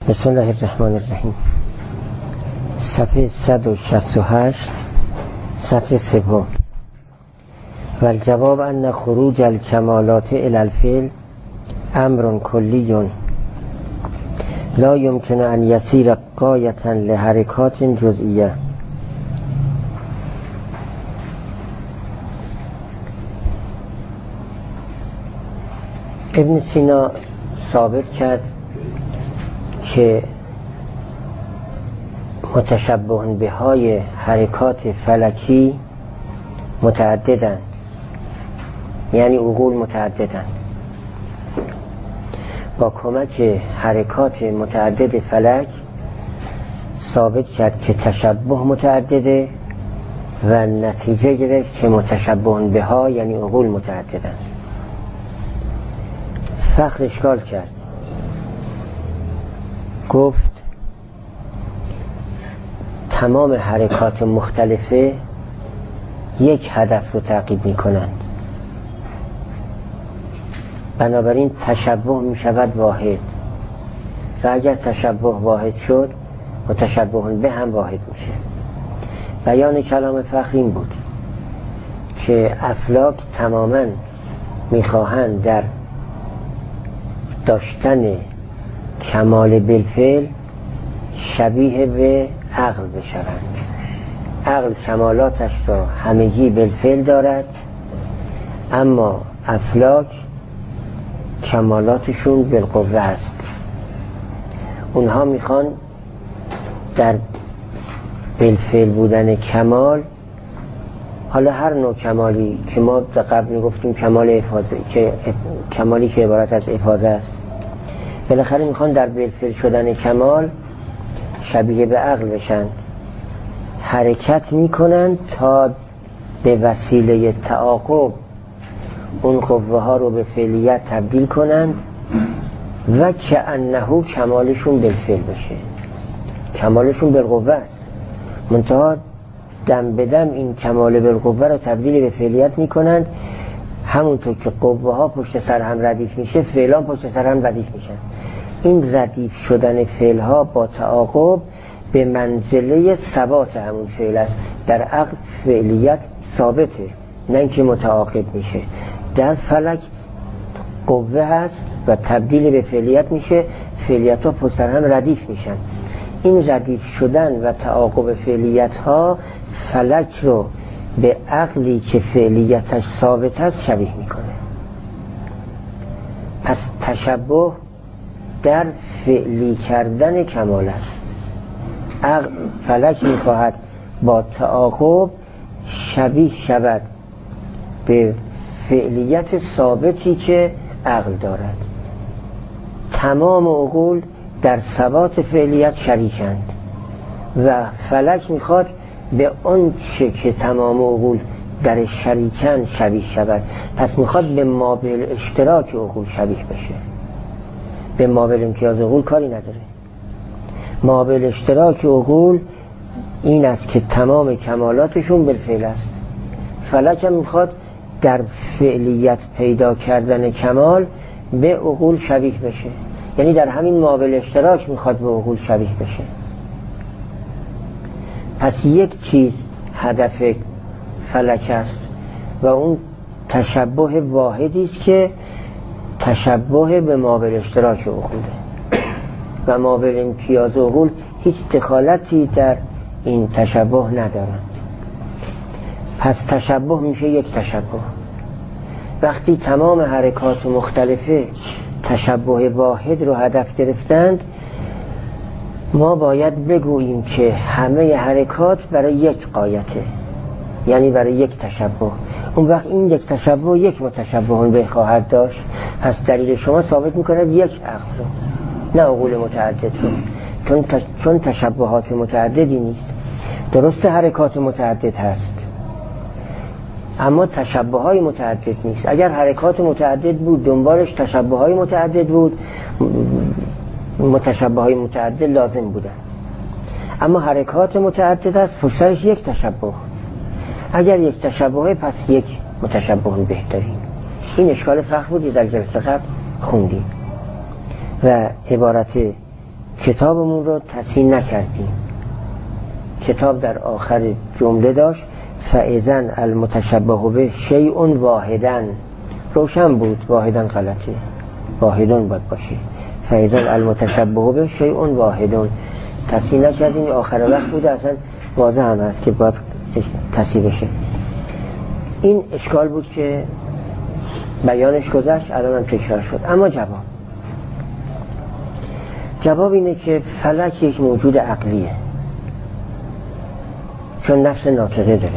بسم الله الرحمن الرحیم. صفحه 168 سطر سوم. و الجواب ان خروج الکمالات الی الفعل امر کلی لا يمكن ان يصير غایة لحرکات جزئیه. ابن سینا ثابت کرد که متشبه به های حرکات فلکی متعددند، یعنی عقول متعددند. با کمک حرکات متعدد فلک ثابت کرد که تشبه متعدده و نتیجه گرفت که متشبه به ها یعنی عقول متعددند. فخر اشکال کرد، گفت تمام حرکات مختلفه یک هدف رو تعقیب می کنند، بنابراین تشبه می شود واحد، و اگر تشبه واحد شد متشبه به هم واحد میشه. بیان کلام فخر این بود که افلاک تماما میخواهند در داشتن کمال بالفعل شبیه به عقل بشوند. عقل کمالاتش را همگی بالفعل دارد، اما افلاک کمالاتشون بالقوه است. اونها میخوان در بالفعل بودن کمال، حالا هر نوع کمالی که ما در قبل میگفتیم کمال افاظه، که کمالی که عبارت از افاظه است، بالاخره میخوان در بالفعل شدن کمال شبیه به عقل بشن. حرکت میکنن تا به وسیله تعاقب اون قوه ها رو به فعلیت تبدیل کنند و کأنه کمالشون بالفعل بشه. کمالشون بالقوه است، منتها دم به دم این کمال بالقوه رو تبدیل به فعلیت میکنند. همونطور که قوه ها پشت سر هم ردیف میشه، فعلا پشت سر هم ردیف میشن. این ردیف شدن فعل ها با تعاقب به منزله ثبات همون فعل است. در عقل فعلیت ثابته، نه اینکه متعاقب میشه. در فلک قوه هست و تبدیل به فعلیت میشه، فعلیت ها پشت سر هم ردیف میشن. این ردیف شدن و تعاقب فعلیت ها فلک رو به عقلی که فعلیتش ثابت است شبیه میکنه. پس تشبه در فعلی کردن کمال است. عقل فلک میخواهد با تعاقب شبیه شود به فعلیت ثابتی که عقل دارد. تمام عقول در ثبات فعلیت شریکند و فلک میخواد به آن چه که تمام عقول در شریکن شبیه شود. پس میخواد به مابل اشتراک عقول شبیه بشه، به مابل امتیاز عقول کاری نداره. مابل اشتراک عقول این است که تمام کمالاتشون بالفعل است. فلک هم میخواد در فعلیت پیدا کردن کمال به عقول شبیه بشه، یعنی در همین مابل اشتراک میخواد به عقول شبیه بشه. پس یک چیز هدف فلک است و اون تشبه واحدی است که تشبه به مابل اشتراک عقوله و مابل امتیاز عقول هیچ دخالتی در این تشبه ندارند. پس تشبه میشه یک تشبه. وقتی تمام حرکات مختلفه تشبه واحد رو هدف گرفتند، ما باید بگوییم که همه حرکات برای یک غایته، یعنی برای یک تشبه. اون وقت این یک تشبه یک متشبه به خواهد داشت. پس دلیل شما ثابت میکنه یک عقل رو، نه عقول متعدد رو، چون تشبهات متعددی نیست. درست حرکات متعدد هست اما تشبه های متعدد نیست. اگر حرکات متعدد بود دنبالش تشبه های متعدد بود، متشبه های متعدد لازم بودن. اما حرکات متعدد است، پشت سرش یک تشبه. اگر یک تشبه پس یک متشبه بهترین. این اشکال فخر بودی در جلسه قبل خوندیم و عبارت کتابمون رو تصحیح نکردیم. کتاب در آخر جمله داشت فاذا المتشبه به شیء واحدا. روشن بود واحدا غلطه، واحدون باید باشه. فاذا المتشبه به شیء واحدون تصحیح نکردیم، آخر وقت بود، اصلا واضح هم هست که باید تصحیح بشه. این اشکال بود که بیانش گذشت، الان هم تکرار شد. اما جواب اینه که فلک یک موجود عقلیه، چون نفس ناطقه داره.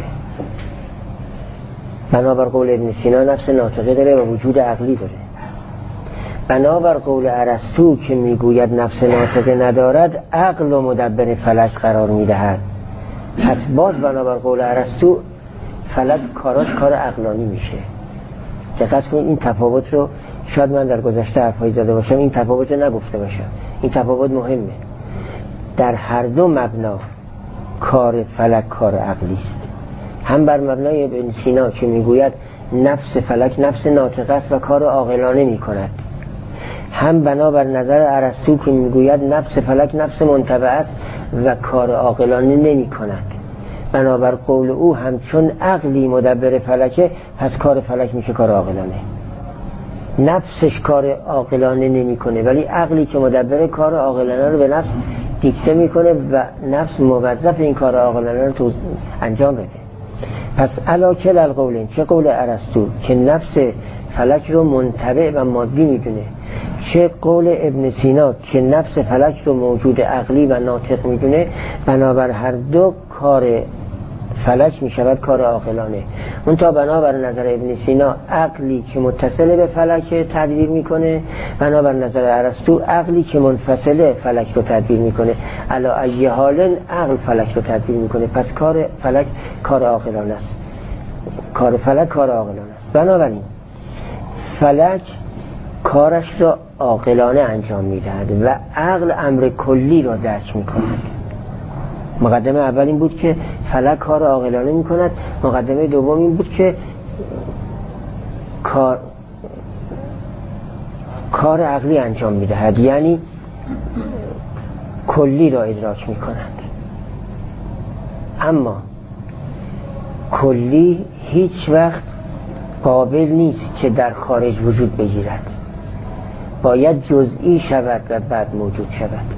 بنابر قول ابن سینا نفس ناطقه داره و وجود عقلی داره. بنابر قول ارسطو که میگوید نفس ناطقه ندارد، عقل و مدبر فلک قرار میدهد. پس باز بنابر قول ارسطو فلک کاراش کار عقلانی میشه. دقت کنید این تفاوت رو، شاید من در گذشته حرفایی زده باشم این تفاوت رو نگفته باشم، این تفاوت مهمه. در هر دو مبنا کار فلک کار عقلی است. هم بر مبنای ابن سینا که میگوید نفس فلک نفس ناطقه است و کار عاقلانه میکند، هم بنابر نظر ارسطو که میگوید نفس فلک نفس منطبع است و کار عاقلانه نمیکند. بنابر قول او همچون عقلی مدبر فلکه، پس کار فلک میشه کار عاقلانه. نفسش کار عاقلانه نمیکنه، ولی عقلی که مدبر کار عاقلانه رو به نفس دیکته میکنه و نفس موظف این کار عاقلانه رو انجام بده. پس علا کل القولین، چه قول ارسطو که نفس فلک رو منطبع و مادی میدونه، چه قول ابن سینا که نفس فلک رو موجود عقلی و ناطق میدونه، بنابر هر دو کار فلک میشود کار عاقلانه. اون تا بنابر نظر ابن سینا عقلی که متصل به فلک تدبیر میکنه، بنابر نظر ارسطو عقلی که منفصل فلک رو تدبیر میکنه. علا ای حال عقل فلک رو تدبیر میکنه، پس کار فلک کار عاقلانه است، کار فلک کار عاقلانه است. بنابراین فلک کارش را عاقلانه انجام میدهد و عقل امر کلی را درک میکند. مقدمه اول این بود که فلک کار عاقلانه میکند، مقدمه دوم این بود که کار عقلی انجام میدهد، یعنی کلی را ادراک میکند. اما کلی هیچ وقت قابل نیست که در خارج وجود بگیرد، باید جزئی شود و بعد موجود شود.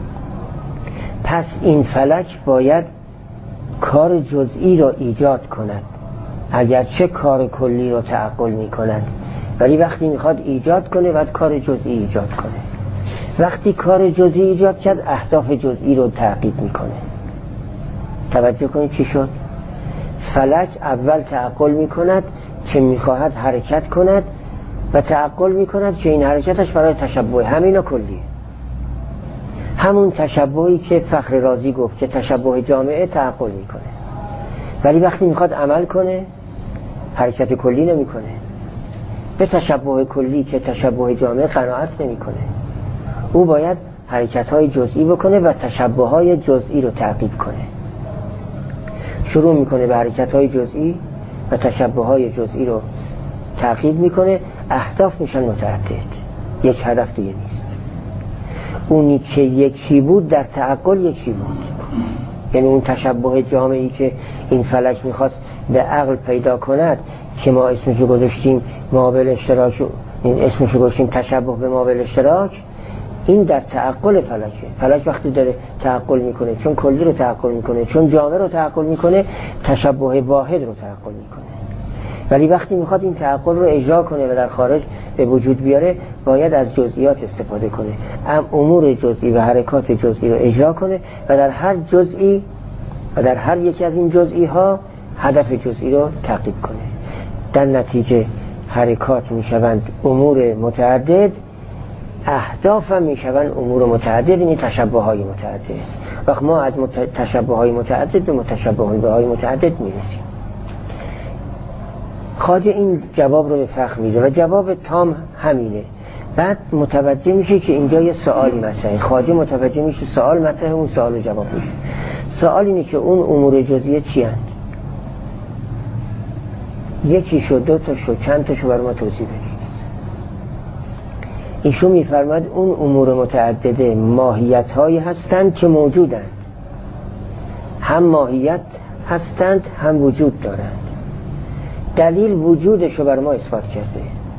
پس این فلک باید کار جزئی را ایجاد کند، اگرچه کار کلی را تعقل می کند، ولی وقتی میخواد ایجاد کنه باید کار جزئی ایجاد کنه. وقتی کار جزئی ایجاد کرد اهداف جزئی رو تعقیب میکنه. توجه کنید چی شد؟ فلک اول تعقل میکند که میخواهد حرکت کند و تعقل میکند که این حرکتش برای تشبه، همینا کلیه. همون تشبهی که فخر رازی گفت که تشبه جامعه تعقل میکنه، ولی وقتی میخواد عمل کنه حرکت کلی نمیکنه. به تشبه کلی که تشبه جامعه قناعت نمیکنه، او باید حرکت‌های جزئی بکنه و تشبه‌های جزئی رو تعقیب کنه. شروع میکنه به حرکت‌های جزئی و تشبه‌های جزئی رو تعقیب میکنه. اهداف میشن متعدد، یک هدف دیگه نیست. اونی که یکی بود در تعقل یکی بود، یعنی اون تشبه جامعی که این فلک میخواست به عقل پیدا کند که ما اسمشو گذاشتیم مابل اشتراک، این اسمشو گذاشتیم تشبه به مابل اشتراک، این در تعقل فلکه. فلک وقتی داره تعقل میکنه، چون کلی رو تعقل میکنه، چون جامع رو تعقل میکنه، تشبه واحد رو تعقل میکنه. ولی وقتی میخواد این تعقل رو اجرا کنه و در خارج به وجود بیاره، باید از جزئیات استفاده کنه، امور جزئی و حرکات جزئی رو اجرا کنه و در هر جزئی و در هر یکی از این جزئی ها هدف جزئی رو تعقیب کنه. در نتیجه حرکات میشوند امور متعدد، اهداف هم میشوند امور متعدد، یعنی تشبه های متعدد. وقت ما از تشبه های متعدد به متشبه های متعدد میرسیم. خواجه این جواب رو به فخر میده و جواب تام همینه. بعد متوجه میشه که اینجا یه سوالی مطرحه. خواجه متوجه میشه سوال مطرحه، اون سوال رو جواب میده. سوال اینه که اون امور جزئیه چی هست؟ یکی شو، دو تا شو، چند تا شو برای ما توضیح بدید. ایشون میفرماد اون امور متعدده ماهیت هایی هستند که موجودند، هم ماهیت هستند هم وجود دارند. دلیل وجودش رو بر ما اثبات کرده،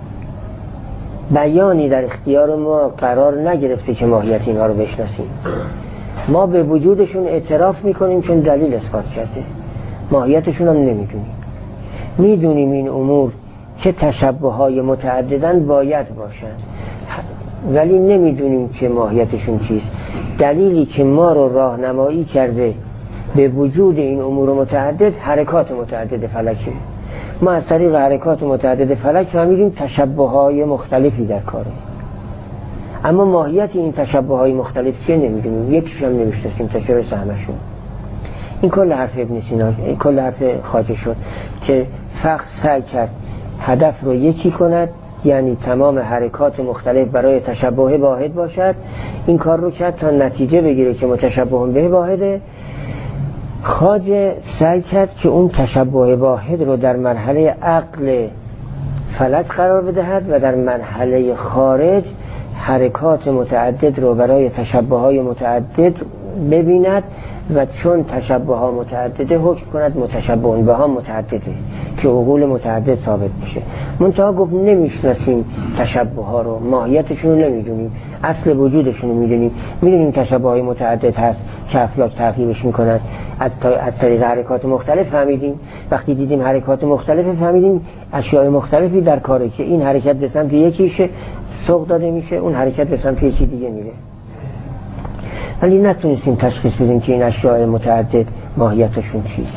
بیانی در اختیار ما قرار نگرفته که ماهیت اینها رو بشناسیم. ما به وجودشون اعتراف میکنیم چون دلیل اثبات کرده، ماهیتشون هم نمیدونیم. میدونیم این امور که تشبه های متعددن باید باشند، ولی نمیدونیم که ماهیتشون چیست. دلیلی که ما رو راهنمایی کرده به وجود این امور متعدد حرکات متعدد فلکی. ما از طریق حرکات متعدد فلک فهمیدیم تشبه های مختلفی در کاره، اما ماهیت این تشبه های مختلف چیه نمیدونیم، یکیش هم نمیشناسیم تا چه برسه همشون. این کل حرف ابن سینا، این کل حرف خواجه شد که فقط سعی کرد هدف رو یکی کند، یعنی تمام حرکات مختلف برای تشبه واحد باشد. این کار رو کرد تا نتیجه بگیره که متشبه به واحده. خواجه سعی کرد که اون تشبه واحد رو در مرحله عقل فلک قرار بدهد و در مرحله خارج حرکات متعدد رو برای تشبه های متعدد ببیند و چون تشبه ها متعدده حکم کند متشبه به ها متعدده که عقول متعدد ثابت بشه. منتها گفت نمیشناسیم تشبه ها رو، ماهیتشون رو نمیدونیم، اصل وجودشون رو میدونیم تشبه های متعدد هست که افلاک تعقیبش میکنن. از طریق حرکات مختلف فهمیدیم، وقتی دیدیم حرکات مختلف فهمیدیم اشیاء مختلفی در کاره که این حرکت به سمت یکیشه سوق داده میشه، اون حرکت به سمت یکی دیگه میره، ولی نتونستیم تشخیص بدیم که این اشیاء متعدد ماهیتشون چیست.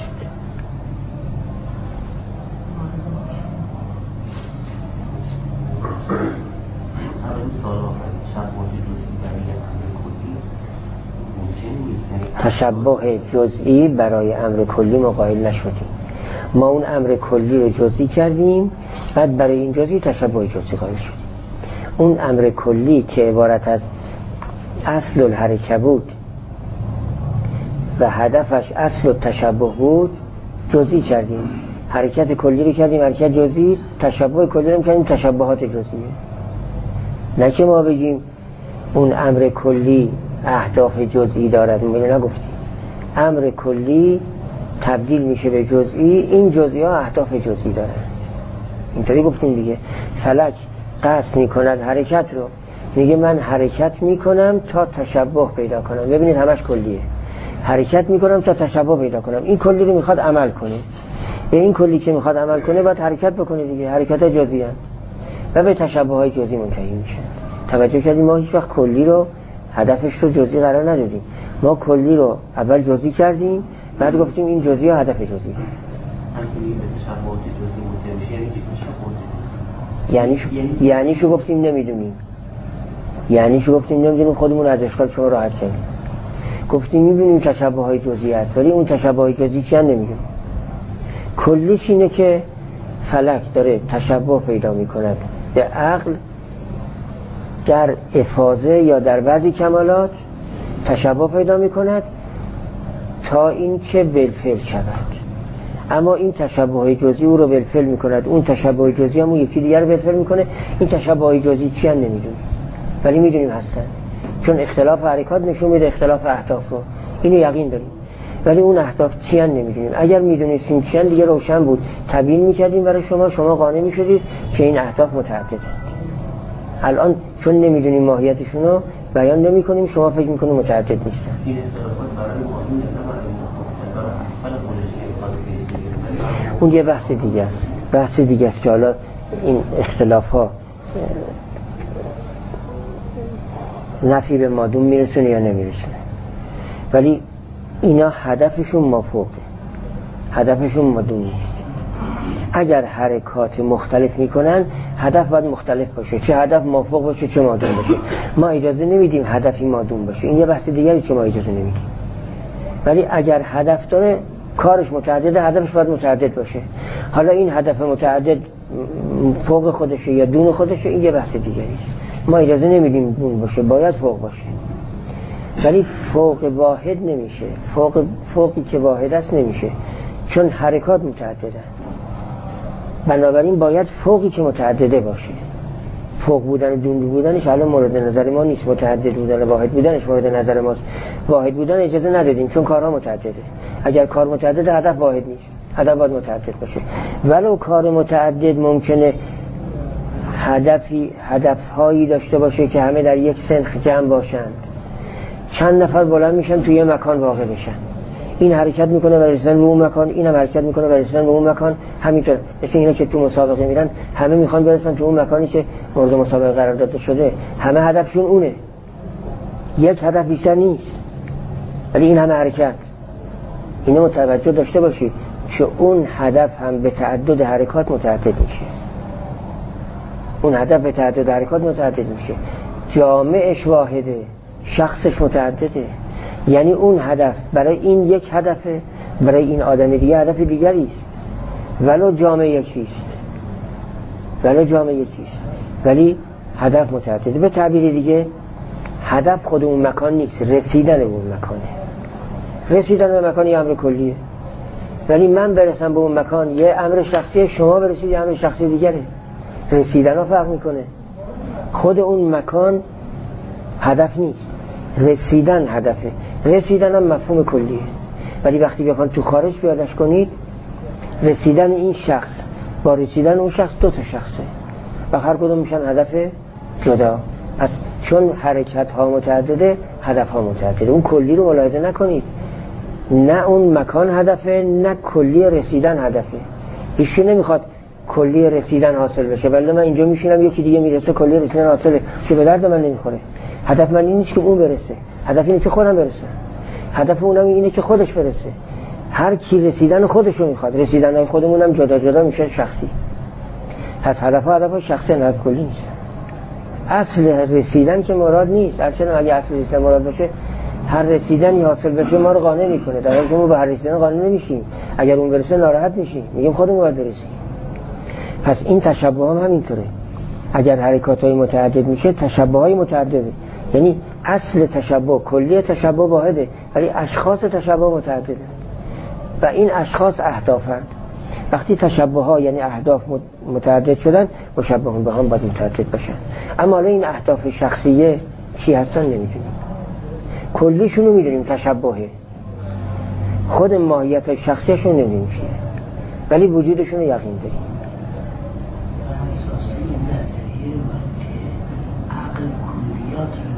تشبه جزئی برای امر کلی ما قائل نشدیم. ما اون امر کلی رو جزئی کردیم، بعد برای این جزئی تشبه جزئی قائل شدیم. اون امر کلی که عبارت از اصل الحرکه بود و هدفش اصل التشبه بود جزئی کردیم. حرکت کلی رو کردیم حرکت جزئی، تشبه کلی رو کردیم تشبهات جزئی. نه که ما بگیم اون امر کلی اهداف جزئی دارد، ما نگفتیم. امر کلی تبدیل میشه به جزئی، این جزئی ها اهداف جزئی دارن، اینطوری گفتیم دیگه. فلک قصد میکند حرکت رو، میگه من حرکت میکنم تا تشبه پیدا کنم. ببینید همش کلیه، حرکت میکنم تا تشبه پیدا کنم. این کلی رو میخواد عمل کنه، به این کلی که میخواد عمل کنه باید حرکت بکنه دیگه. حرکت ها جزئی هست و به تشبه های جزئی منتهی میشه. توجه کردیم ما هیچ وقت کلی رو هدفش رو جزئی قرار ندادیم. ما کلی رو اول جزئی کردیم، بعد گفتیم این جزئی ها هدف جزئی. یعنی شو گفتیم نمیدونیم، یعنی شو گفتیم نمیدونیم، خودمون از اشکال شما راحت کردیم. گفتیم میبینیم تشبه های جزئی هست ولی اون تشبه های جزئی چی نمیدونیم. کلیش اینه که فلک داره تشبه پیدا میکند به عقل در افاضه یا در بعضی کمالات تشبه پیدا میکند تا این که بالفعل شود. اما این تشبه های جزئی او رو بالفعل میکند، اون تشبه های جزئی هم اون یکی دیگر رو بالفعل میکنه. این تشبه های جزئی چی هم نمیدونیم ولی میدونیم هستن، چون اختلاف حرکات نشون میده اختلاف اهداف رو، اینو یقین داریم. ولی اون اهداف چی هم نمیدونیم. اگر میدونستیم چی هم دیگه روشن بود، تبیین میکردیم برای شما قانع میشدید که این اهداف متعددند. الان چون نمیدونیم ماهیتشون رو بیان نمیکنیم، شما فکر میکنید متعدد نیستن. اون یه بحث دیگه است، بحث دیگه است که حالا این اختلاف ها نفی به مادون میرسونه یا نمیرسونه، ولی اینا هدفشون مافوقه، هدفشون مادون نیست. اگر حرکات مختلف میکنن هدف باید مختلف باشه، چه هدف موافق باشه چه مادون باشه. ما اجازه نمیدیم هدفی مادون باشه، این یه بحث دیگری است که ما اجازه نمیدیم. ولی اگر هدف داره کارش متعدده، هدفش باید متعدد باشه. حالا این هدف متعدد فوق خودشه یا دون خودشه، این یه بحث دیگری است. ما اجازه نمیدیم دون باشه، باید فوق باشه. ولی فوق واحد نمیشه، فوقی که واحد است نمیشه، چون حرکات متعدده. بنابراین باید فوقی که متعدده باشه. فوق بودن دون بودنش الان مورد نظر ما نیست، متعدد بودن واحد بودنش مورد نظر ماست. واحد بودن اجازه ندادیم چون کارها متعدده. اگر کار متعدد هدف واحد نیست، هدف باید متعدد باشه. ولو کار متعدد ممکنه هدفهایی داشته باشه که همه در یک سنخ جمع باشند، چند نفر بلند میشن توی یه مکان واقع بشن، این حرکت میکنه و رسیدن به اون مکان، اینم حرکت میکنه و رسیدن به اون مکان. همینطور مثل اینا که تو مسابقه میرن همه میخوان برسن تو اون مکانی که مورد مسابقه قرار داده شده، همه هدفشون اونه، یک هدف بیشتر نیست، ولی این همه حرکت. اینو متوجه داشته باشید که اون هدف هم به تعدد حرکات متعدد میشه، اون هدف به تعدد حرکات متعدد میشه. جامعش واحده، شخصش متعدده. یعنی اون هدف برای این یک هدفه، برای این آدم دیگه هدف دیگری است، ولو جامعه یکیست، ولی هدف متعدده. به تعبیر دیگه هدف خود اون مکان نیست، رسیدن به اون مکانه. رسیدن به مکان یه امر کلیه، ولی من برسم به اون مکان یه امر شخصیه، شما برسید یه امر شخصی دیگره. رسیدن ها فرق میکنه. خود اون مکان هدف نیست، رسیدن هدفه. رسیدن هم مفهوم کلیه، ولی وقتی بخوان تو خارج پیادش کنید، رسیدن این شخص با رسیدن اون شخص دو تا شخصه و هر کدوم میشن هدف جدا. پس چون حرکت ها متعدده، هدف ها متعدده. اون کلی رو ملاحظه نکنید، نه اون مکان هدفه، نه کلی رسیدن هدفه. هیچی نمیخواد کلی رسیدن حاصل بشه، ولی من اینجا میشینم یکی دیگه میرسه کلی رسیدن حاصله، چه به درد من نمیخوره. هدف من این نیست که اون برسه، هدف اینه که خودم برسم، هدف اونم اینه که خودش برسه. هر کی رسیدن خودشو میخواد، رسیدن خودمونم جدا جدا میشه شخصی. پس هدف شخصی نه کلی نیست. اصل رسیدن که مراد نیست. اصلا اگه اصل رسیدن مراد باشه، هر رسیدنی حاصل بشه ما رو قانع میکنه، در حالی که ما به هر رسیدن قانع نمیشیم. اگر اون برسه ناراحت میشیم، میگیم خودمون باید برسیم. پس این تشبه هم همینطوره. اگر حرکات‌های متعدد میشه، تشبه‌های متعدده. یعنی اصل تشبه، کلی تشبه واحده، ولی اشخاص تشبه متعدده و این اشخاص اهدافند. وقتی تشبه ها یعنی اهداف متعدد شدن، مشبهون به هم باید متعدد باشن. اما حالا این اهداف شخصیه چی هستن نمیدونیم، کلیشون رو میدونیم تشبهه، خود ماهیت شخصیشون نمیدونیم چیه، ولی وجودشون رو یقین داریم. اساسی نظریه من که عقل کلیات رو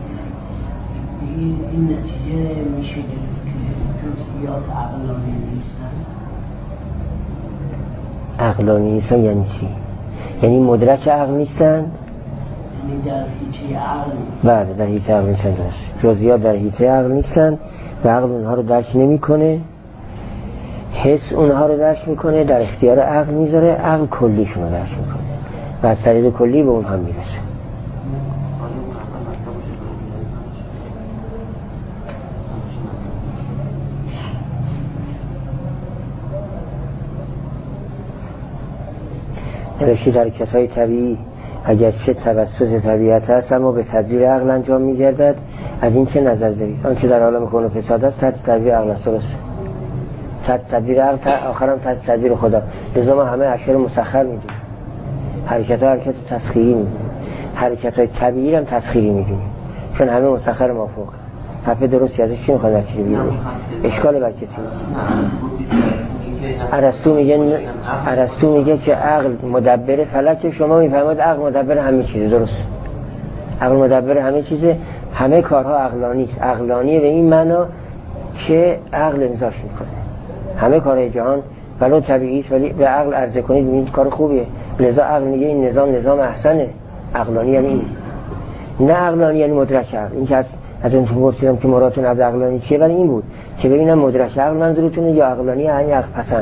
این نتیجه میشه که جزئیات عقلانی نیستن. عقلانی نیستن یعنی چی؟ یعنی مدرک عقل نیستن؟ یعنی در حیطه عقل نیستن. بله، در حیطه عقل نیستن. جزئیات در حیطه عقل نیستن و عقل اونها رو درک نمیکنه، حس اونها رو درک میکنه، در اختیار عقل میذاره، عقل کلیشون رو درک میکنه و از طریق کلی به اون هم میرسه. نوشید حرکت‌های طبیعی اگرچه توسط طبیعت هست اما به تدبیر عقل انجام می‌گردد. از این چه نظر دارید؟ آنچه در عالم کون و فساد است تحت تدبیر عقل است. درست، تحت تدبیر عقل، آخرام تحت تدبیر خدا. لذا ما همه اشیاء مسخر می‌دونیم. حرکت‌ها حرکت تسخیری می‌دونیم، حرکت‌های طبیعی هم تسخیری می‌دونیم، چون همه مسخر مافوق. حرف درستی ازش چی می‌خواد چی بگید؟ اشکال بر کسی نیست. ارسطو میگه که عقل مدبر فلک، شما میفهمید عقل مدبر همه چیزه. درست، عقل مدبر همه چیزه، همه کارها عقلانی است. عقلانیه به این معنا که عقل امضاش میکنه همه کارهای جهان، ولو طبیعی است ولی به عقل عرضه کنید این کار خوبیه. لذا عقل میگه این نظام احسنه. عقلانی یعنی این، نه عقلانی یعنی مدرک عقل. این که از اون پرسیدم که مرادتون از عقلانی چیه، ولی این بود که ببینم مدرک عقل منظورتونه یا عقلانی یعنی عقل پسند.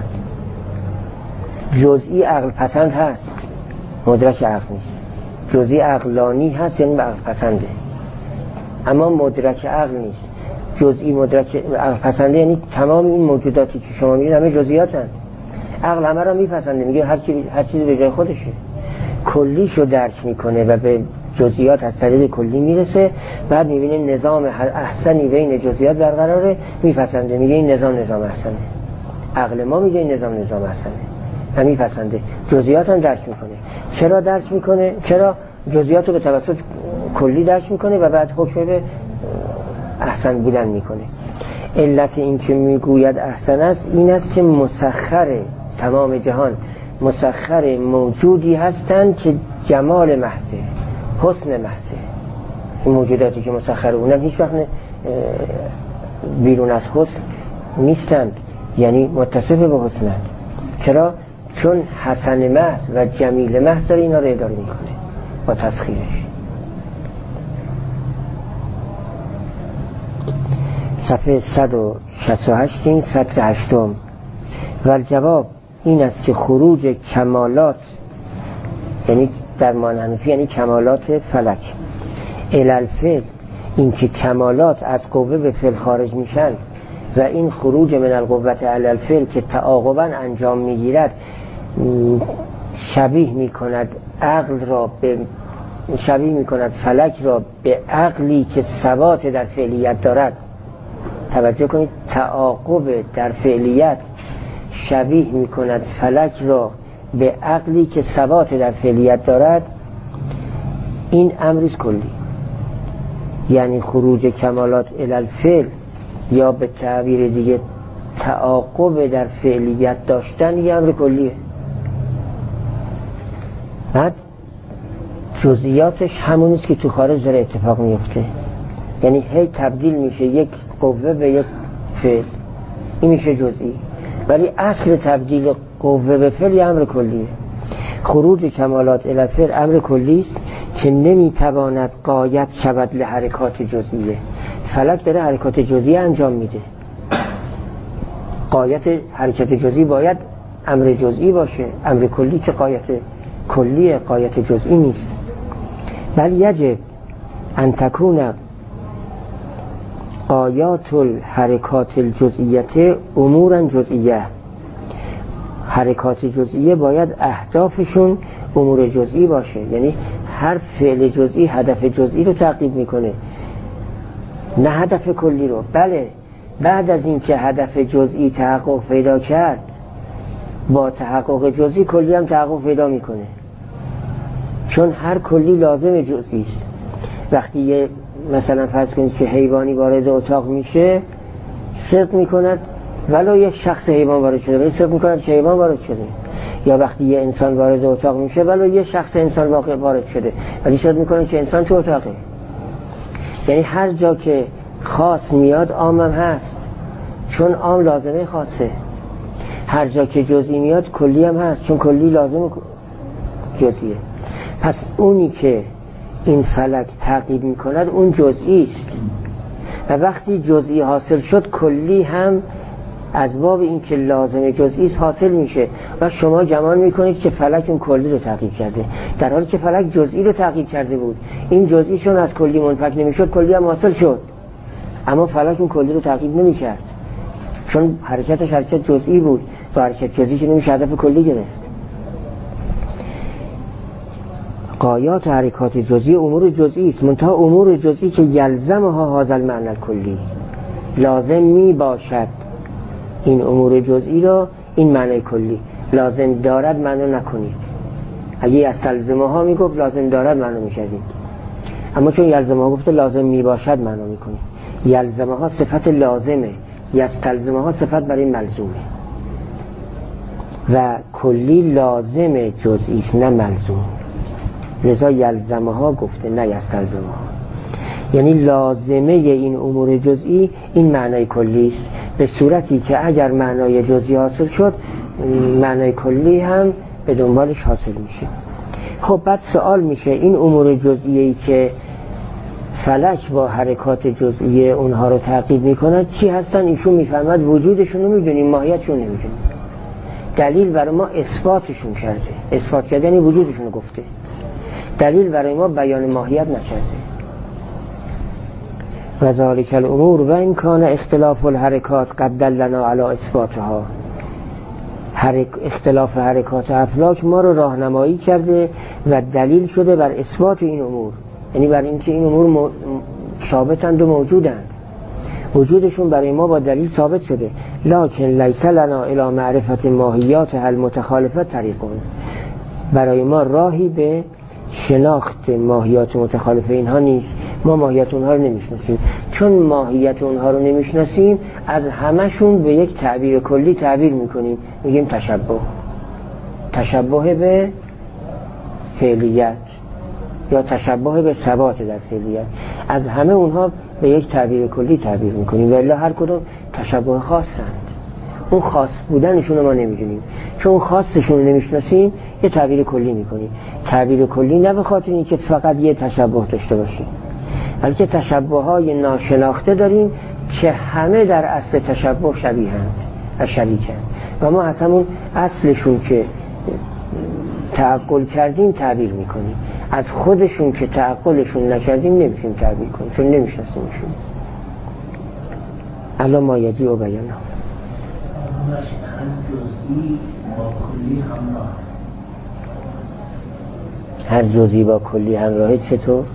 جزئی عقل پسند هست، مدرک عقل نیست. جزئی عقلانی هست یعنی عقل پسنده، اما مدرک عقل نیست. جزئی مدرک عقل پسنده یعنی تمام این موجوداتی که شما می‌بینید همه جزئیاتن. عقل همه را میپسنده، میگه هر چیزی به جای خودشه، کلیشو درک میکنه و به جزئیات از طریق کلی میرسه. بعد میبینه نظام احسنی بین جزئیات برقراره، میپسنده، میگه این نظام احسنه. عقل ما میگه این نظام احسنه و میپسنده. جزئیات هم درک میکنه. چرا درک میکنه؟ چرا؟ جزئیات رو به توسط کلی درک میکنه و بعد حکم به احسن بودن میکنه. علت این که میگوید احسن است این است که مسخر تمام جهان، مسخر موجودی هستند که جمال محضه، حسن محضه. این موجوداتی که مسخر اونن هیچ وقت بیرون از حسن نیستند، یعنی متصف به حسنند. چرا؟ چون حسن محض و جمیل محض داره اینا رو اداره میکنه با تسخیرش. صفحه 168 این سطر 8. و الجواب این است که خروج کمالات، یعنی در معنی یعنی کمالات فلک، الالفعل، این که کمالات از قوه به فعل خارج میشن و این خروج من القوة الالفعل که تعاقبا انجام میگیرد شبیه میکند عقل را به شبیه میکند فلک را به عقلی که ثبات در فعلیت دارد. توجه کنید، تعاقب در فعلیت شبیه میکند فلک را به عقلی که ثبات در فعلیت دارد. این امریز کلی، یعنی خروج کمالات الالفعل یا به تعبیر دیگه تعاقب در فعلیت داشتن یه امر کلیه. بعد جزئیاتش همونیست که تو خارج داره اتفاق میفته، یعنی هی تبدیل میشه یک قوه به یک فعل، این میشه جزئی، ولی اصل تبدیل قوه به فعل یه امر کلیه. خروج کمالات الالفعل امر کلی است که نمیتواند غایت شود لحرکات جزئیه. فلک داره حرکات جزئی انجام میده، غایت حرکت جزئی باید امر جزئی باشه، امر کلی که غایت کلیه، غایت جزئی نیست. بل یجب ان تکون غایات الحرکات الجزئیه امورا جزئیه. حرکات جزئیه باید اهدافشون امور جزئی باشه، یعنی هر فعل جزئی هدف جزئی رو تعقیب میکنه، نه هدف کلی رو. بله، بعد از این که هدف جزئی تحقق پیدا کرد، با تحقق جزئی کلی هم تحقق پیدا میکنه، چون هر کلی لازم جزئی است. وقتی یه مثلا فرض کنید که حیوانی وارد اتاق میشه، صدق میکند ولو یک شخص حیوان وارد شده، ولی صدق میکند که حیوان وارد شده. یا وقتی یه انسان وارد اتاق میشه، ولو یه شخص انسان واقع وارد شده، ولی صدق میکند که انسان تو اتاقه. یعنی هر جا که خاص میاد عام هم هست، چون عام لازمه خاصه. هر جا که جزئی میاد کلی هم هست، چون کلی لازم جزئیه. پس اونی که این فلک تعقیب میکند اون جزئی است، و وقتی جزئی حاصل شد کلی هم از باب این که لازم جزئی است حاصل میشه و شما گمان میکنید که فلک اون کلی رو تعقیب کرده، در حالی که فلک جزئی رو تعقیب کرده بود. این جزئیشون از کلی منفک نمیشد، کلی هم حاصل شد، اما فلک اون کلی رو تعقیب نمیکرد، چون حرکتش حرکت جزئی بود و حرکت جزئی که نمیشه هدف کلی گرفت. غایات حرکات جزئی امور جزئی است، منتها امور جزئی که یلزمها هذا المعنى الکلی، لازم می باشد این امور جزئی را این معنی کلی لازم دارد معنی نکنید. اگه از تلزمها میگفت لازم دارد معنی میشدید، اما چون یلزمها گفته لازم می باشد معنی میکنید. یلزمها صفت لازمه، یستلزمها صفت برای ملزومه، و کلی لازم جزئی است نه ملزوم، لذا یلزمها گفته نه یستلزمها. یعنی لازمه این امور جزئی این معنای کلی است، به صورتی که اگر معنای جزئی حاصل شد معنای کلی هم به دنبالش حاصل میشه. خب بعد سوال میشه این امور جزئیی که فلک با حرکات جزئی اونها رو تعقیب میکنند چی هستن؟ ایشون میفهمد وجودشون رو میدونیم، ماهیتشون نمیدونیم. دلیل برای ما اثباتشون کرده، اثبات کرده یعنی وجودشون رو گفته، دلیل برای ما بیان ماهیت نکرده. و ذالک الامور و این کان اختلاف الحرکات قد دلنا علی اثباتها. اختلاف حرکات افلاک ما رو راهنمایی کرده و دلیل شده بر اثبات این امور، یعنی بر اینکه این امور ثابتند و موجودند، وجودشون برای ما با دلیل ثابت شده. لکن لیس لنا الی معرفت ماهیات المتخالفه طریقون، برای ما راهی به شناخت ماهیات متخالف اینها نیست. ما ماهیت اونها رو نمیشناسیم. چون ماهیت اونها رو نمیشناسیم از همشون به یک تعبیر کلی تعبیر میکنیم، میگیم تشبه به فعلیت یا تشبه به ثبات در فعلیت. از همه اونها به یک تعبیر کلی تعبیر میکنیم و الا هر کدوم تشبه خاصند. اون خاص بودنشون رو ما نمیدونیم، چون خاصشون رو نمیشناسیم یه تعبیر کلی میکنیم. تعبیر کلی نه به خاطر اینکه فقط یه تشبه داشته باشیم، بلکه تشبه های ناشناخته داریم که همه در اصل تشبه شبیهند و شریکند و ما از همون اصلشون که تعقل کردیم تعبیر میکنیم، از خودشون که تعقلشون نکردیم نمیتونیم تعبیر کنیم چون نمیشناسیمشون. الان ما یجی و بیانه هر جزئی با کلی همراهه. چطور؟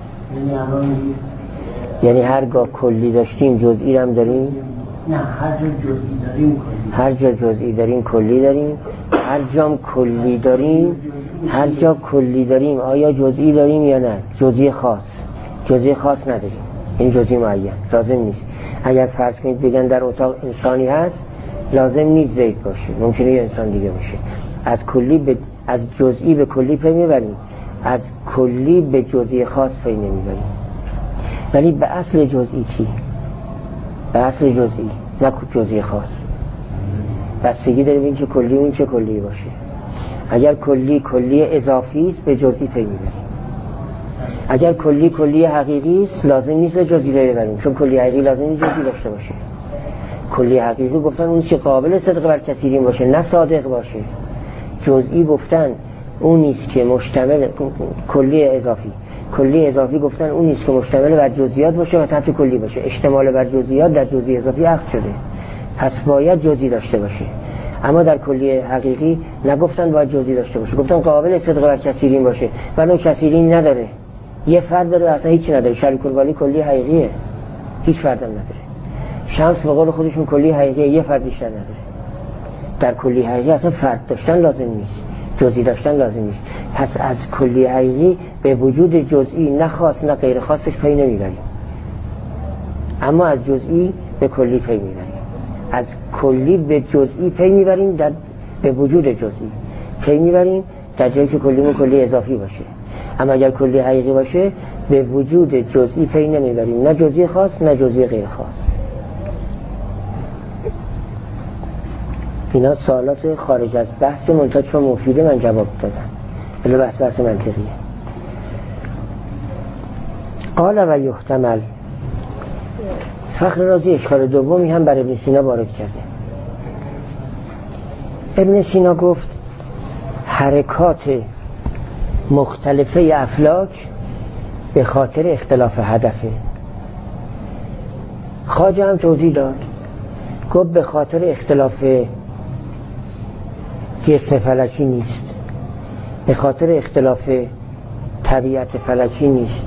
یعنی هرگاه کلی داشتیم جزئی هم داریم؟ نه، هر جا جزئی داریم کلی. هر جا جزئی داریم کلی داریم. هر جام کلی داریم، هر جا کلی داریم آیا جزئی داریم یا نه؟ جزئی خاص نداریم. این جزئی معین لازم نیست. اگر فرض کنید بگن در اتاق انسانی هست، لازم نیست زید باشه، ممکنه یه انسان دیگه باشه. از جزئی به کلی پی میبریم، از کلی به جزئی خاص پی نمیبریم. ولی به اصل جزئی چی؟ به اصل جزئی نه جزئی خاص. بستگی داره ببین که کلی اون چه کلی باشه. اگر کلی اضافی است به جزئی پی میبریم. اگر کلی حقیقی است لازم نیست جزئی رو ببریم، چون کلی حقیقی لازم نیست جزئی داشته باشه. کلی حقیقی گفتن اون که قابل صدق بر کثیرین باشه نه صادق باشه. جزئی گفتن اون نیست که مشتمل کلی اضافی گفتن اون نیست که مشتمل بر جزئیات باشه و تحت کلی باشه. اشتمال بر جزئیات در جزئی اضافی عکس شده، پس باید جزئی داشته باشه. اما در کلی حقیقی نگفتن باید جزئی داشته باشه، گفتن قابل صدق بر کثیرین باشه، ولی کثیرین نداره، یه فرد داره، اصلا هیچی نداره. شریک الولی کلی حقیقیه، هیچ فردم نداره. شمس به قول خودشون کلی حقیقیه، یه فرد بیشتر نداره. در کلی حقیقی اصلا فرد داشتن لازم نیست، جزئی داشتن لازم نیست. پس از کلی حقیقی به وجود جزئی نه خاص نه غیر خاصش پی نمیبریم، اما از جزئی به کلی پی میبریم. از کلی به جزئی پی میبریم، به وجود جزئی پی میبریم در جایی که کلیمون کلی اضافی باشه. اما اگر کلی حقیقی باشه به وجود جزئی پی نمیبریم، نه جزئی خاص نه جزئی غیر خاص. اینا سوالات خارج از بحث منتها چون مفیده من جواب دادم، ولی بحث منطقیه. قال و یحتمل. فخر رازی اشکال دومی هم بر ابن سینا وارد کرده. ابن سینا گفت حرکات مختلفه افلاک به خاطر اختلاف هدفه. خواجه هم توضیح داد، گفت به خاطر اختلاف جسم فلکی نیست، به خاطر اختلاف طبیعت فلکی نیست،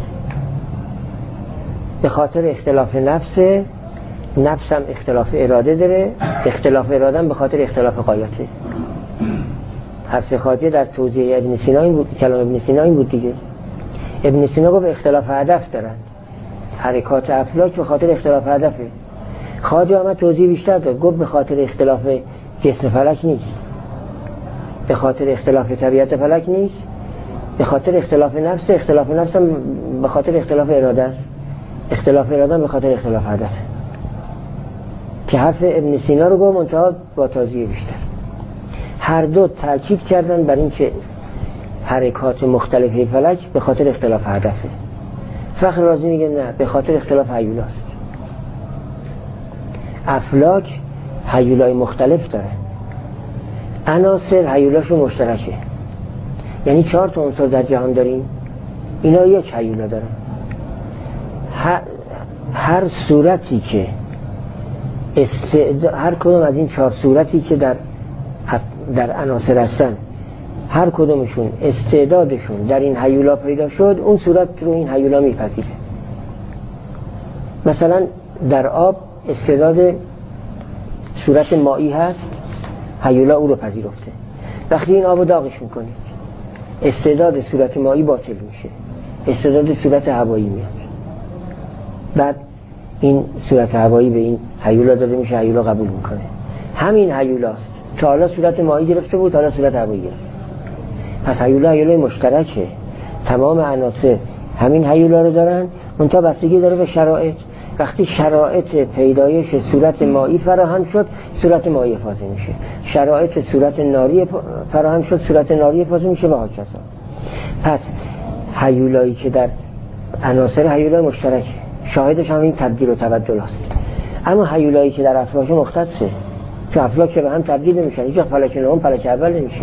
به خاطر اختلاف نفس هم اختلاف اراده داره، اختلاف اراده هم به خاطر اختلاف غایته. حرف خواجه در توضیح ابن سینا این بود، کلام ابن سینا این بود دیگه. ابن سینا گفت اختلاف هدف دارن، حرکات افلاک به خاطر اختلاف هدفه. خواجه هم توضیح بیشتر داد، گفت به خاطر اختلاف جسم فلک نیست، به خاطر اختلاف طبیعت فلک نیست، به خاطر اختلاف نفس هم به خاطر اختلاف اراده است، اختلاف اراده هم به خاطر اختلاف هدف. که حرف ابن سینا رو گفت منتها با توضیح بیشتر. هر دو تاکید کردن بر این که حرکات مختلفه فلک به خاطر اختلاف هدفه. فخر رازی میگه نه، به خاطر اختلاف هیولاست. افلاک هیولای مختلف داره، عناصر هیولاشو مشترکه. یعنی 4 تا عنصر در جهان داریم، اینا یک هیولا دارن. هر صورتی که هر کدوم از این 4 صورتی که در عناصر هستن، هر کدومشون استعدادشون در این هیولا پیدا شد، اون صورت رو این هیولا میپذیره. مثلا در آب استعداد صورت مایی هست، هیولا او رو پذیرفته. وقتی این آب رو داغش میکنید استعداد صورت مایی باطل میشه، استعداد صورت هوایی میاد. بعد این صورت هوایی به این هیولا داده میشه، هیولا قبول میکنه. همین هیولاست که حالا صورت مایی گرفته بود، حالا صورت هوایی گرفت. پس هیولای مشترکه، تمام عناصر همین هیولا رو دارن، منتها بستگی داره به شرایط. وقتی شرایط پیدایش صورت مایی فراهم شد، صورت مایی افاضه میشه. شرایط صورت ناری فراهم شد، صورت ناری افاضه میشه و هاکذا. پس هیولایی که در عناصر هیولای مشترکه، شاهدش هم این تبدیل و تبدل است. اما هیولایی که در افلاک مختصه، چون افلاک به هم تبدیل نمیشن، هیچ وقت فلک نهم فلک اول نمیشه.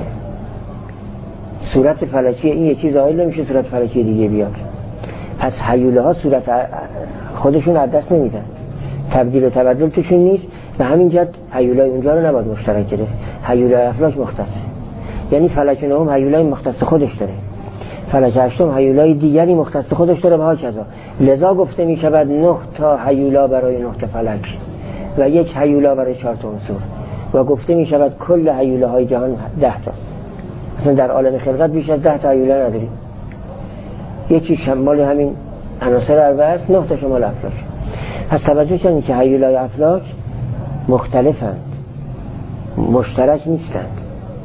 صورت فلکی این یکی ظاهر نمیشه، صورت فلکی دیگه بیاد. پس هیولاها صورت خودشون از دست نمیدن، تبدیل و تبدل توشون نیست و همین جد هیولای اونجا رو نباید مشترک گرفت. هیولای افلاک مختصه، یعنی فلک نهم هیولای مختص خودش داره، فلک هشتم هیولای دیگری مختص خودش داره و هاکذا. لذا گفته می شود 9 تا هیولا برای 9 تا فلک و 1 هیولا برای 4 تا عنصر و گفته می شود کل هیولاهای جهان 10 تاست. اصلا در عالم خلقت بیش از 10 تا هیولا نداریم. یکی شمال همین عناصر اربعه است، 9 تا شمال افلاک. پس توجه کنید که هیولای افلاک مختلفند، مشترک نیستند.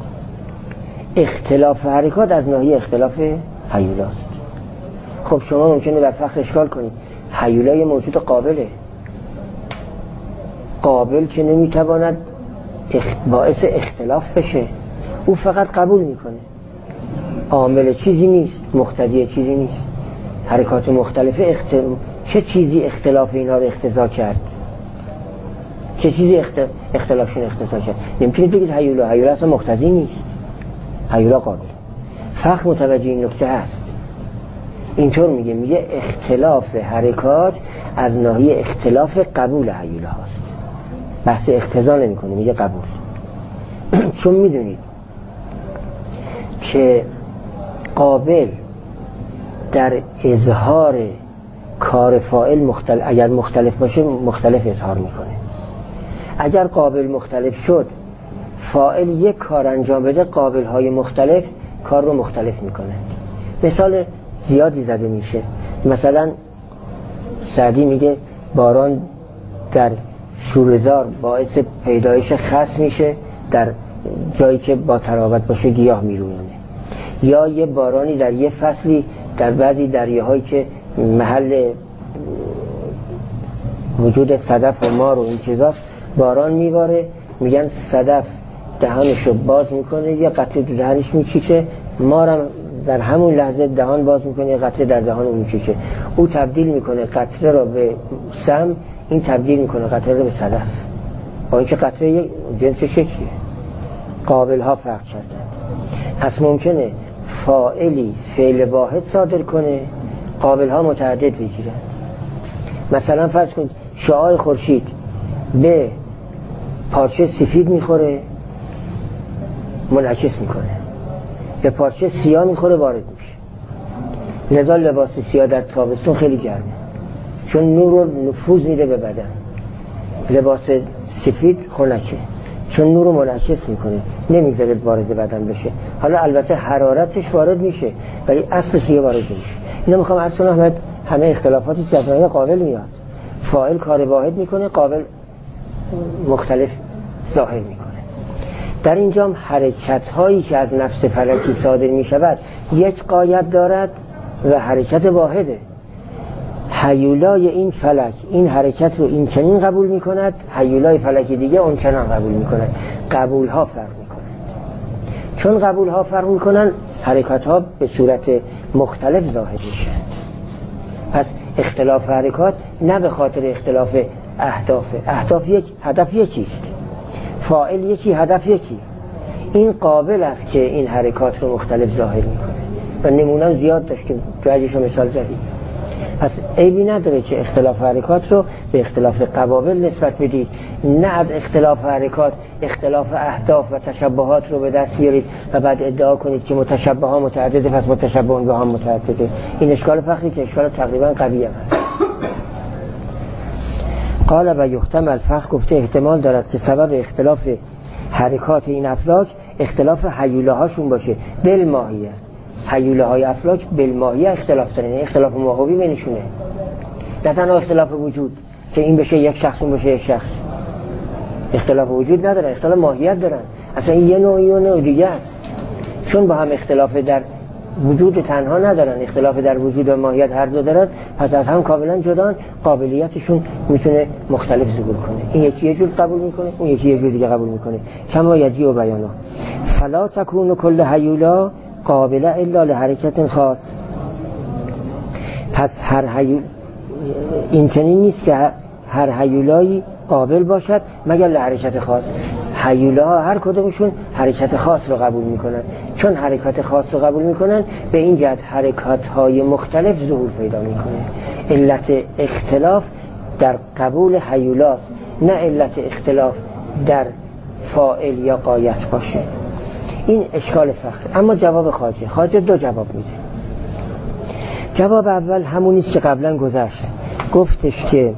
اختلاف حرکات از ناحیه اختلاف هیولاست. خب شما ممکنه در فخر اشکال کنید، هیولای موجود قابله، قابل که نمیتواند باعث اختلاف بشه، او فقط قبول میکنه، عامل چیزی نیست، مقتضی چیزی نیست. حرکات مختلفه چه چیزی اختلاف اینها رو اقتضا کرد؟ چه چیزی اختلافشون اقتضا کرد؟ نمیتونید بگید هیولا اصلا مقتضی نیست، هیولا قابل. فخر متوجه این نکته هست، اینطور میگه اختلاف حرکات از ناحیه اختلاف قبول هیولا هست، بحث اقتضا نمیکنه، میگه قبول. چون میدونید که قابل در اظهار کار فاعل اگر مختلف باشه مختلف اظهار میکنه. اگر قابل مختلف شد، فاعل یک کار انجام بده، قابل های مختلف کار رو مختلف میکنه. مثال زیادی زده میشه، مثلا سعدی میگه باران در شوره‌زار باعث پیدایش خس میشه، در جایی که با تراوت باشه گیاه میرویانه. یا یه بارانی در یه فصلی در بعضی دریاهایی که محل وجود صدف و مار و این چیزاست، باران میباره، میگن صدف دهانشو باز میکنه، یه قطره در دهانش میچیچه، مارم در همون لحظه دهان باز میکنه، یه قطره در دهان اون میچیچه. او تبدیل میکنه قطره رو به سم، این تبدیل میکنه قطره رو به صدف، با اینکه قطره یک جنس شکلیه. قابل ها فرق کردن. پس ممکنه فاعلی فعل واحد صادر کنه، قابل ها متعدد بگیرن. مثلا فرض کن شعاع خورشید به پارچه سفید میخوره، منعکس میکنه، به پارچه سیاه میخوره، وارد میشه. لذا لباس سیاه در تابستون خیلی گرمه، چون نور رو نفوذ میده به بدن. لباس سفید خنکه، چون نور رو منعکس میکنه، نمیذاره وارد بدن بشه. حالا البته حرارتش وارد میشه، ولی اصلش دیگه وارد نمیشه. اینا میخوام از کنم همه اختلافاتی از ناحیه قابل میاد. فاعل کار واحد میکنه، قابل مختلف ظاهر میکنه. در اینجا حرکت هایی که از نفس فلکی صادر میشود یک غایت دارد و حرکت واحده. هیولای این فلک این حرکت رو این چنین قبول میکند، هیولای فلکی دیگه اون چنان قبول میکند. قبول ها فرق میکنند. چون قبول ها فرق میکنند، حرکت ها به صورت مختلف ظاهر میشه. پس اختلاف حرکات نه به خاطر اختلاف اهداف یک هدف یکیست، فاعل یکی، هدف یکی. این قابل است که این حرکات رو مختلف ظاهر میکنه و نمونه زیاد داشتیم، بعضیشو مثال زدیم. پس عیبی نداره که اختلاف حرکات رو به اختلاف قوابل نسبت بدید، نه از اختلاف حرکات اختلاف اهداف و تشبهات رو به دست بیارید و بعد ادعا کنید که متشبه ها متعدده پس متشبهون به هم متعدده. این اشکال فخری که اشکال تقریبا قوی هم هست. قال و یحتمل، فخر گفته احتمال دارد که سبب اختلاف حرکات این افلاک اختلاف هیولاهاشون باشه. بالماهیه، هیوله های افلاک بالماهیه اختلاف دارن، اختلاف ماهوی بینشونه، نه تنها اختلاف وجود که این بشه یک شخص اون بشه یک شخص، اختلاف وجود ندارن، اختلاف ماهیت دارن، اصلا این یه نوع دیگه است. چون با هم اختلاف در وجود تنها ندارن، اختلاف در وجود و ماهیت هر دو دارن، پس از هم کاملا جدان، قابلیتشون میتونه مختلف ظهور کنه، این یکی یه جور قبول میکنه اون یکی یه جور دیگه قبول میکنه. کما یجی و بیانا فلا تکون کل هیولا قابله الا لحرکت خاص. پس هر هیول این چنین نیست که هر هیولایی قابل باشد مگر لحرکت خاص. هیولاها هر کدومشون حرکت خاص رو قبول میکنن، چون حرکت خاص رو قبول میکنن به این جهت حرکات های مختلف ظهور پیدا میکنه. علت اختلاف در قبول هیولاست، نه علت اختلاف در فاعل یا غایت باشه. این اشکال فخر. اما جواب خواجه دو جواب میده. جواب اول همونیست که قبلا گذشت، گفتش که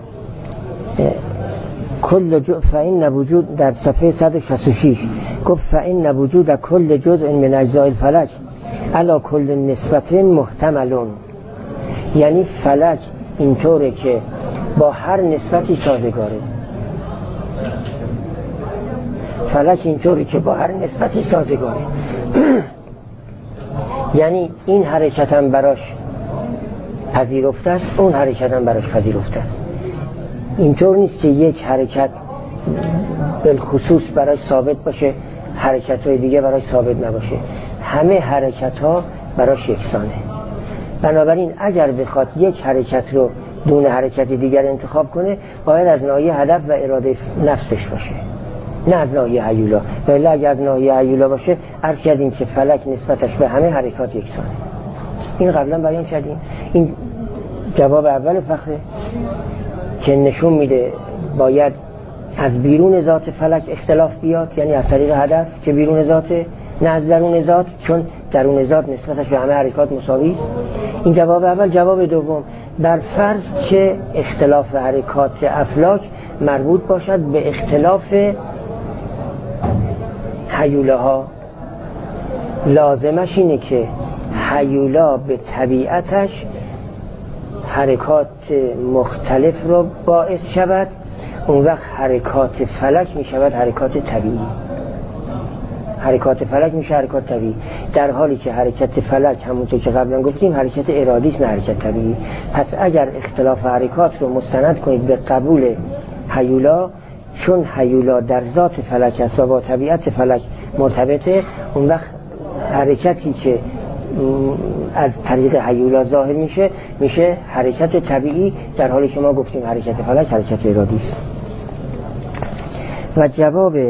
کل فإن وجود در صفحه 166 گفت فإن وجود کل جزء من اجزاء الفلک علی کل نسبت محتملون، یعنی فلک اینطوره که با هر نسبتی سازگاره، فلک اینطوره که با هر نسبتی سازگاره یعنی این حرکت هم براش پذیرفته است، اون حرکت هم براش پذیرفته است. اینطور نیست که یک حرکت بالخصوص براش ثابت باشه، حرکت‌های دیگه براش ثابت نباشه، همه حرکت‌ها براش یکسانه. بنابراین اگر بخواد یک حرکت رو دون حرکت دیگر انتخاب کنه باید از ناحیه هدف و اراده نفسش باشه، نه از ناحیه هیولا. ولی اگر از ناحیه هیولا باشه عرض کردیم که فلک نسبتش به همه حرکات یکسانه. این قبلا بیان کردیم. این جواب اول فخره که نشون میده باید از بیرون ذات فلک اختلاف بیاد، یعنی از طریق هدف که بیرون ذاته، نه از درون ذات، چون درون ذات نسبتش به همه حرکات مساوی است. این جواب اول. جواب دوم، بر فرض که اختلاف حرکات افلاک مربوط باشد به اختلاف هیوله ها، لازمش اینه که هیولا به طبیعتش حرکات مختلف رو باعث شود، اون وقت حرکات فلک می شود حرکات طبیعی، حرکات فلک میشه حرکات طبیعی، در حالی که حرکت فلک همونطور که قبلا گفتیم حرکت ارادی است نه حرکت طبیعی. پس اگر اختلاف حرکات رو مستند کنید به قبول هیولا، چون هیولا در ذات فلک است و با طبیعت فلک مرتبطه، اون وقت حرکتی که از طریق هیولا ظاهر میشه حرکت طبیعی، در حالی که ما گفتیم حرکت فلک حرکت ارادی است. و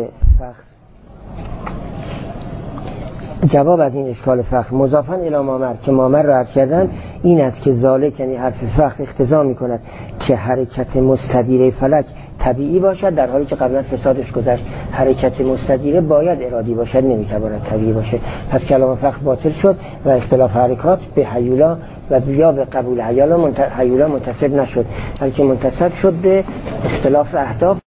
جواب از این اشکال فخر مضافاً الی مامر که مامر را عرض کردن این است که ذالک یعنی حرف فخر اقتضا میکند که حرکت مستدیره فلک طبیعی باشد، در حالی که قبلا فسادش گذشت حرکت مستدیره باید ارادی باشد، نمیتواند طبیعی باشه. پس کلام فخر باطل شد و اختلاف حرکات به هیولا و یا به قبول هیولا منتسب نشد، بلکه منتسب شد به اختلاف اهداف.